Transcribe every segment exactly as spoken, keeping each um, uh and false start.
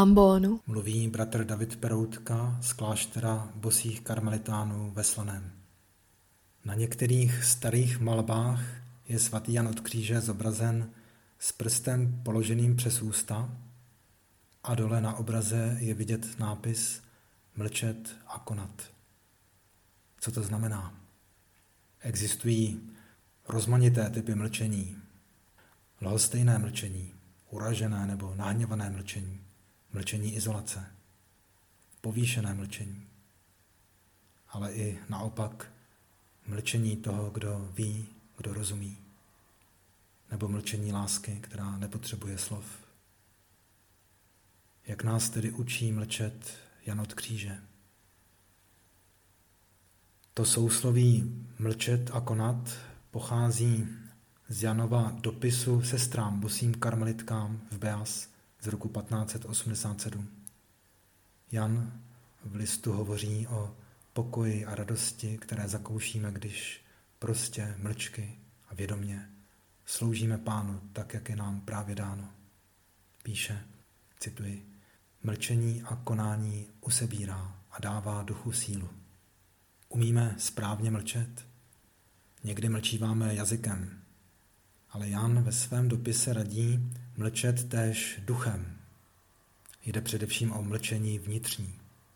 ambonu. Mluví bratr David Peroutka z kláštera bosých karmelitánů ve Slaném. Na některých starých malbách je svatý Jan od Kříže zobrazen s prstem položeným přes ústa a dole na obraze je vidět nápis mlčet a konat. Co to znamená? Existují rozmanité typy mlčení. Lhostejné mlčení, uražené nebo nahněvané mlčení, mlčení izolace, povýšené mlčení, ale i naopak mlčení toho, kdo ví, kdo rozumí, nebo mlčení lásky, která nepotřebuje slov. Jak nás tedy učí mlčet Jan od Kříže? To sousloví mlčet a konat pochází z Janova dopisu sestrám bosým karmelitkám v Beas z roku patnáct set osmdesát sedm. Jan v listu hovoří o pokoji a radosti, které zakoušíme, když prostě, mlčky a vědomě sloužíme Pánu tak, jak je nám právě dáno. Píše, cituji, mlčení a konání usebírá a dává duchu sílu. Umíme správně mlčet? Někdy mlčíváme jazykem, ale Jan ve svém dopise radí mlčet též duchem. Jde především o mlčení vnitřní.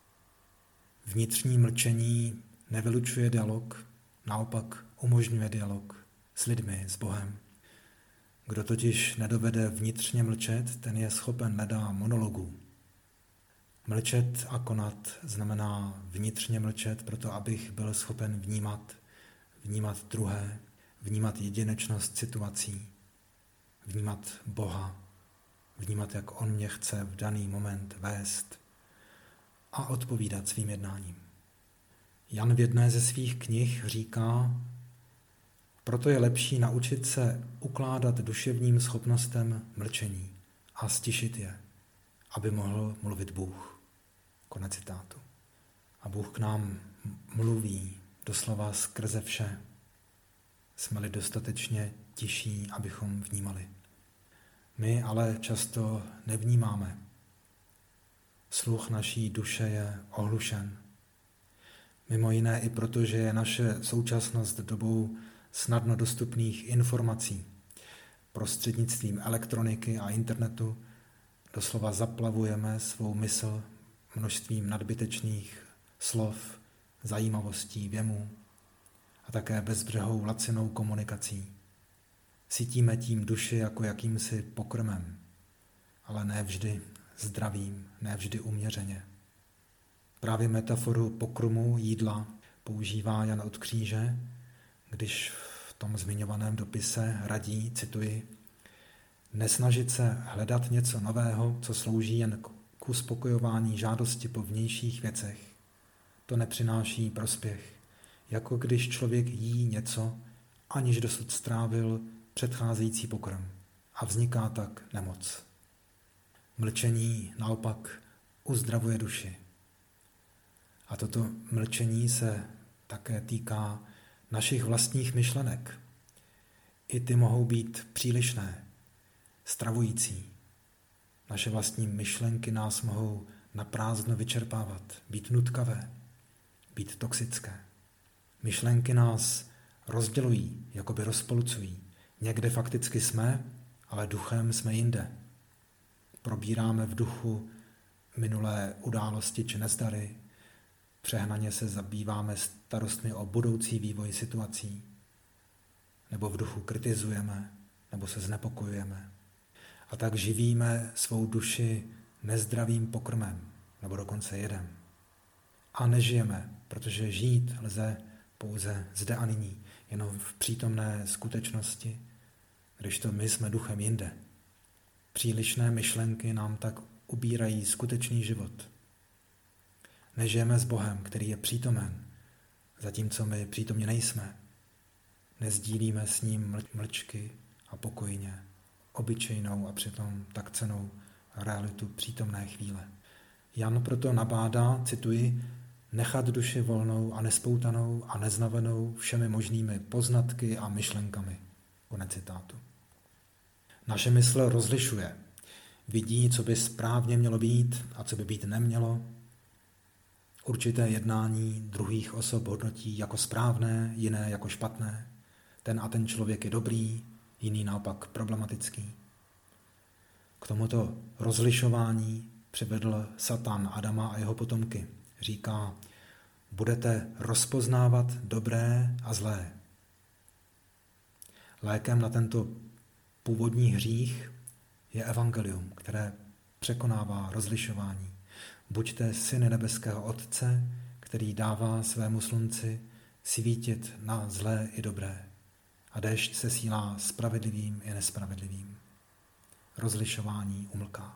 Vnitřní mlčení nevylučuje dialog, naopak umožňuje dialog s lidmi, s Bohem. Kdo totiž nedovede vnitřně mlčet, ten je schopen nedá monologů. Mlčet a konat znamená vnitřně mlčet, proto abych byl schopen vnímat, vnímat druhé, vnímat jedinečnost situací, vnímat Boha, vnímat, jak On mě chce v daný moment vést a odpovídat svým jednáním. Jan v jedné ze svých knih říká, proto je lepší naučit se ukládat duševním schopnostem mlčení a stišit je, aby mohl mluvit Bůh. Konec citátu. A Bůh k nám mluví doslova skrze vše. Jsme-li dostatečně tiší, abychom vnímali. My ale často nevnímáme. Sluch naší duše je ohlušen. Mimo jiné i proto, že je naše současnost dobou snadno dostupných informací. Prostřednictvím elektroniky a internetu doslova zaplavujeme svou mysl množstvím nadbytečných slov, zajímavostí, věmů a také bezbřehou lacinou komunikací. Sytíme tím duši jako jakýmsi pokrmem, ale ne vždy zdravým, ne vždy uměřeně. Právě metaforu pokrmu jídla používá Jan od Kříže, když v tom zmiňovaném dopise radí, cituji, nesnažit se hledat něco nového, co slouží jen k uspokojování žádosti po vnějších věcech. To nepřináší prospěch, jako když člověk jí něco, aniž dosud strávil předcházející pokrm a vzniká tak nemoc. Mlčení naopak uzdravuje duši. A toto mlčení se také týká našich vlastních myšlenek. I ty mohou být přílišné, stravující. Naše vlastní myšlenky nás mohou naprázdno vyčerpávat, být nutkavé, být toxické. Myšlenky nás rozdělují, jakoby rozpolcují. Někde fakticky jsme, ale duchem jsme jinde. Probíráme v duchu minulé události či nezdary, přehnaně se zabýváme starostmi o budoucí vývoj situací, nebo v duchu kritizujeme, nebo se znepokojujeme. A tak živíme svou duši nezdravým pokrmem, nebo dokonce jedem. A nežijeme, protože žít lze pouze zde a nyní, jenom v přítomné skutečnosti, když to my jsme duchem jinde. Přílišné myšlenky nám tak ubírají skutečný život. Nežijeme s Bohem, který je přítomen, zatímco my přítomně nejsme. Nezdílíme s ním mlčky a pokojně, obyčejnou a přitom tak cennou realitu přítomné chvíle. Jan proto nabádá, cituji, nechat duši volnou a nespoutanou a neznavenou všemi možnými poznatky a myšlenkami. Konec citátu. Naše mysl rozlišuje. vidí, co by správně mělo být a co by být nemělo. Určité jednání druhých osob hodnotí jako správné, jiné jako špatné. Ten a ten člověk je dobrý, jiný naopak problematický. K tomuto rozlišování přivedl Satan Adama a jeho potomky. Říká, budete rozpoznávat dobré a zlé. Lékem na tento původní hřích je evangelium, které překonává rozlišování. Buďte syny nebeského Otce, který dává svému slunci svítit na zlé i dobré. A déšť se sílá spravedlivým i nespravedlivým. Rozlišování umlká.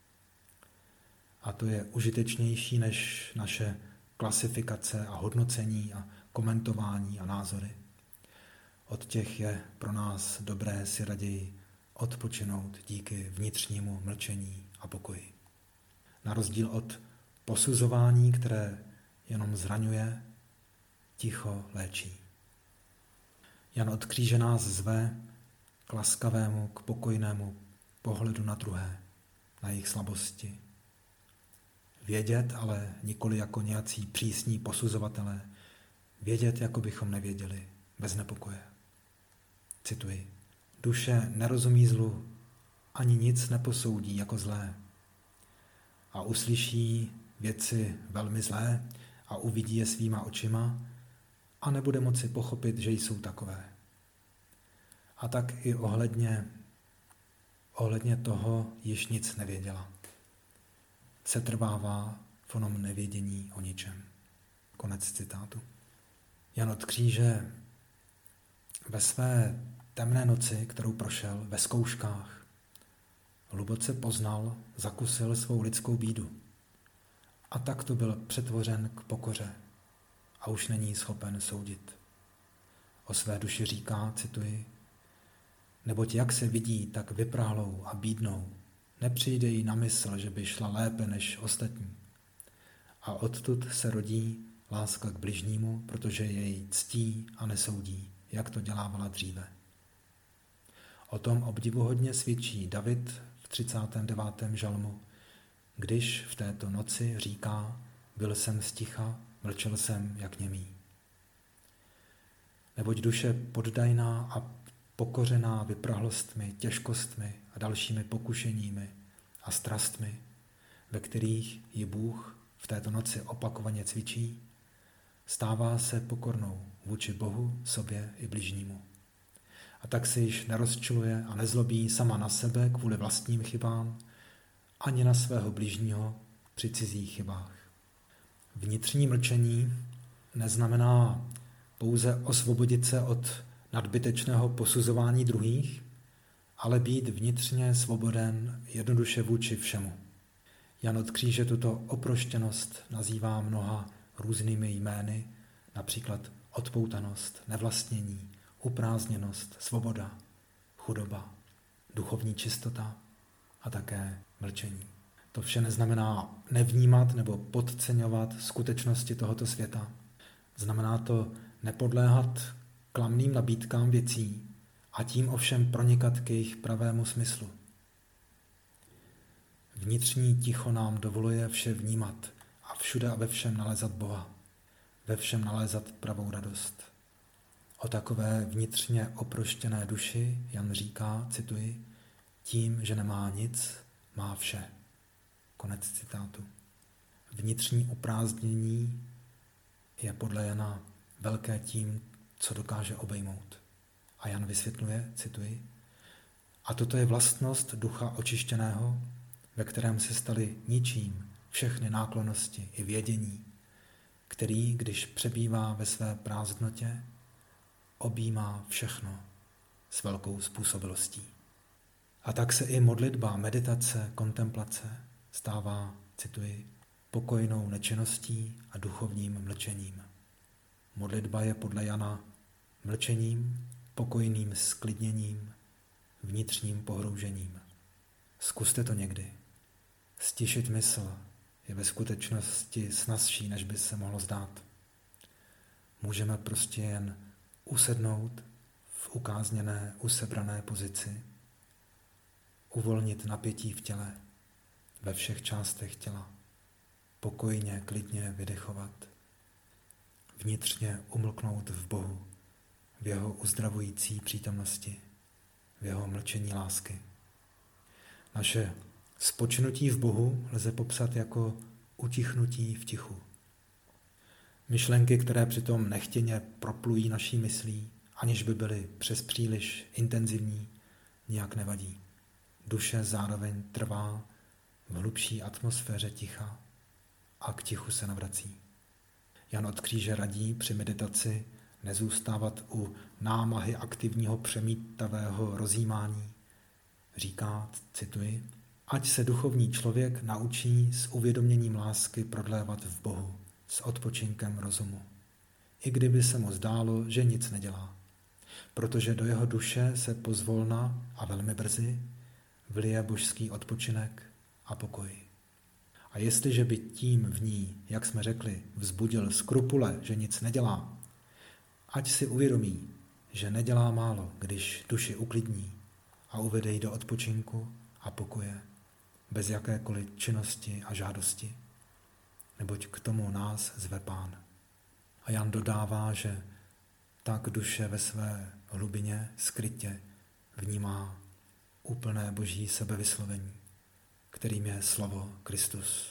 A to je užitečnější než naše klasifikace a hodnocení a komentování a názory. Od těch je pro nás dobré si raději odpočinout díky vnitřnímu mlčení a pokoji. Na rozdíl od posuzování, které jenom zraňuje, ticho léčí. Jan od kříže nás zve k laskavému, k pokojnému pohledu na druhé, na jejich slabosti. Vědět, ale nikoli jako nějací přísní posuzovatelé, vědět, jako bychom nevěděli, bez nepokoje. Cituji. Duše nerozumí zlu, ani nic neposoudí jako zlé. A uslyší věci velmi zlé a uvidí je svýma očima a nebude moci pochopit, že jsou takové. A tak i ohledně, ohledně toho již nic nevěděla. Setrvává v onom nevědění o ničem. Konec citátu. Jan od kříže ve své temné noci, kterou prošel ve zkouškách, hluboce poznal, zakusil svou lidskou bídu. A takto byl přetvořen k pokoře a už není schopen soudit. O své duši říká, cituji, neboť jak se vidí tak vyprahlou a bídnou, nepřijde jí na mysl, že by šla lépe než ostatní. A odtud se rodí láska k bližnímu, protože jej ctí a nesoudí, jak to dělávala dříve. O tom obdivuhodně svědčí David v třicátém devátém žalmu, když v této noci říká, byl jsem sticha, mlčel jsem jak němý. Neboť duše poddajná a pokořená vyprahlostmi, těžkostmi a dalšími pokušeními a strastmi, ve kterých ji Bůh v této noci opakovaně cvičí, stává se pokornou vůči Bohu, sobě i bližnímu. A tak se již nerozčiluje a nezlobí sama na sebe kvůli vlastním chybám, ani na svého bližního při cizích chybách. Vnitřní mlčení neznamená pouze osvobodit se od nadbytečného posuzování druhých, ale být vnitřně svoboden jednoduše vůči všemu. Jan od kříže tuto oproštěnost nazývá mnoha různými jmény, například odpoutanost, nevlastnění, uprázdněnost, svoboda, chudoba, duchovní čistota a také mlčení. To vše neznamená nevnímat nebo podceňovat skutečnosti tohoto světa. Znamená to nepodléhat klamným nabídkám věcí a tím ovšem pronikat k jejich pravému smyslu. Vnitřní ticho nám dovoluje vše vnímat a všude a ve všem nalézat Boha, ve všem nalézat pravou radost. O takové vnitřně oproštěné duši Jan říká, cituji, tím, že nemá nic, má vše. Konec citátu. Vnitřní uprázdnění je podle Jana velké tím, co dokáže obejmout. A Jan vysvětluje, cituji, a toto je vlastnost ducha očištěného, ve kterém se staly ničím všechny náklonnosti i vědění, který, když přebývá ve své prázdnotě, objímá všechno s velkou způsobilostí. A tak se i modlitba, meditace, kontemplace stává, cituji, pokojnou nečinností a duchovním mlčením. Modlitba je podle Jana mlčením, pokojným sklidněním, vnitřním pohroužením. Zkuste to někdy. Stišit mysl je ve skutečnosti snazší, než by se mohlo zdát. Můžeme prostě jen usednout v ukázněné, usebrané pozici uvolnit napětí v těle, ve všech částech těla, pokojně, klidně vydechovat, vnitřně umlknout v Bohu, v jeho uzdravující přítomnosti, v jeho mlčení lásky. Naše spočinutí v Bohu lze popsat jako utichnutí v tichu. Myšlenky, které přitom nechtěně proplují naší myslí, aniž by byly přes příliš intenzivní, nijak nevadí. Duše zároveň trvá v hlubší atmosféře ticha a k tichu se navrací. Jan od Kříže radí při meditaci nezůstávat u námahy aktivního přemítavého rozjímání. Říká, cituji, ať se duchovní člověk naučí s uvědoměním lásky prodlévat v Bohu, s odpočinkem rozumu. I kdyby se mu zdálo, že nic nedělá. Protože do jeho duše se pozvolna a velmi brzy vlije božský odpočinek a pokoj. A jestliže by tím v ní, jak jsme řekli, vzbudil skrupule, že nic nedělá, ať si uvědomí, že nedělá málo, když duši uklidní a uvede ji do odpočinku a pokoje, bez jakékoliv činnosti a žádosti, neboť k tomu nás zve Pán. A Jan dodává, že tak duše ve své hlubině skrytě vnímá úplné boží sebevyslovení, kterým je slovo Kristus.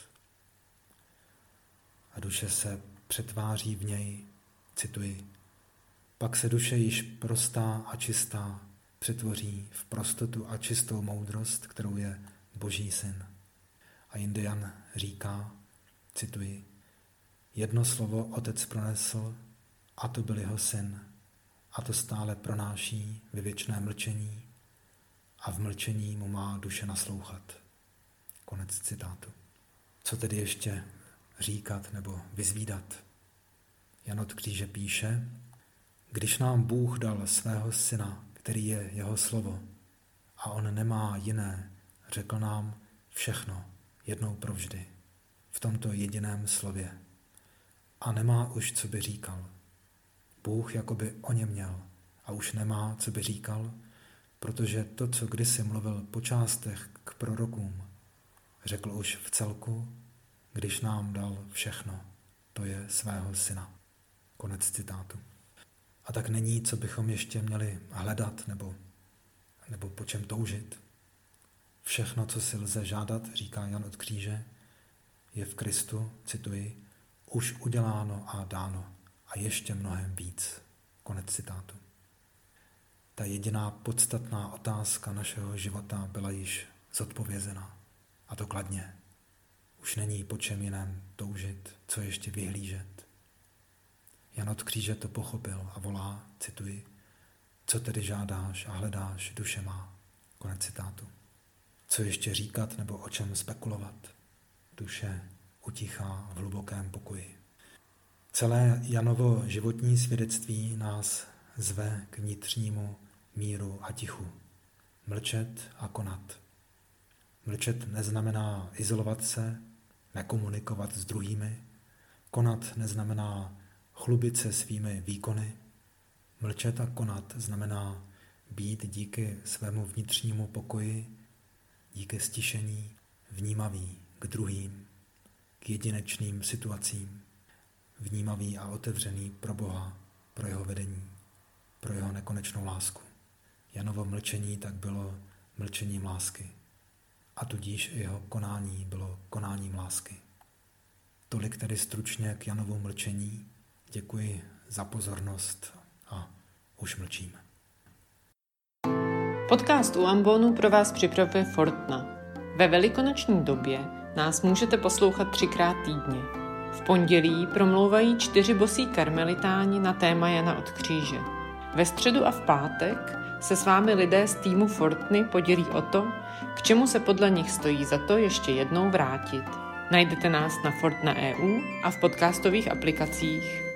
A duše se přetváří v něj, cituji, pak se duše již prostá a čistá přetvoří v prostotu a čistou moudrost, kterou je Boží syn. A jinde Jan říká, cituji, jedno slovo Otec pronesl, a to byl jeho syn, a to stále pronáší ve věčné mlčení a v mlčení mu má duše naslouchat. Konec citátu. Co tedy ještě říkat nebo vyzvídat? Jan od Kříže píše, když nám Bůh dal svého syna, který je jeho slovo, a on nemá jiné, řekl nám všechno, jednou provždy, v tomto jediném slově. A nemá už, co by říkal. Bůh jakoby o něm měl a už nemá, co by říkal, protože to, co kdysi mluvil po částech k prorokům, řekl už v celku, když nám dal všechno, to je svého syna. Konec citátu. A tak není, co bychom ještě měli hledat nebo, nebo po čem toužit. Všechno, co si lze žádat, říká Jan od Kříže, je v Kristu, cituji, už uděláno a dáno a ještě mnohem víc. Konec citátu. Ta jediná podstatná otázka našeho života byla již zodpovězena. A to kladně. Už není po čem jiném toužit, co ještě vyhlížet. Jan od Kříže to pochopil a volá, cituji, co tedy žádáš a hledáš, duše má. Konec citátu. Co ještě říkat nebo o čem spekulovat? Duše utichá v hlubokém pokoji. Celé Janovo životní svědectví nás zve k vnitřnímu míru a tichu. Mlčet a konat. Mlčet neznamená izolovat se, nekomunikovat s druhými. Konat neznamená chlubit se svými výkony. Mlčet a konat znamená být díky svému vnitřnímu pokoji, díky stišení, vnímavý k druhým, k jedinečným situacím, vnímavý a otevřený pro Boha, pro jeho vedení, pro jeho nekonečnou lásku. Janovo mlčení tak bylo mlčením lásky a tudíž jeho konání bylo konáním lásky. Tolik tedy stručně k Janovu mlčení. Děkuji za pozornost a už mlčím. Podcast u Ambonu pro vás připravuje Fortna. Ve velikonoční době nás můžete poslouchat třikrát týdně. V pondělí promlouvají čtyři bosí karmelitáni na téma Jana od Kříže. Ve středu a v pátek se s vámi lidé z týmu Fortny podělí o to, k čemu se podle nich stojí za to ještě jednou vrátit. Najdete nás na Fortna tečka e u a v podcastových aplikacích.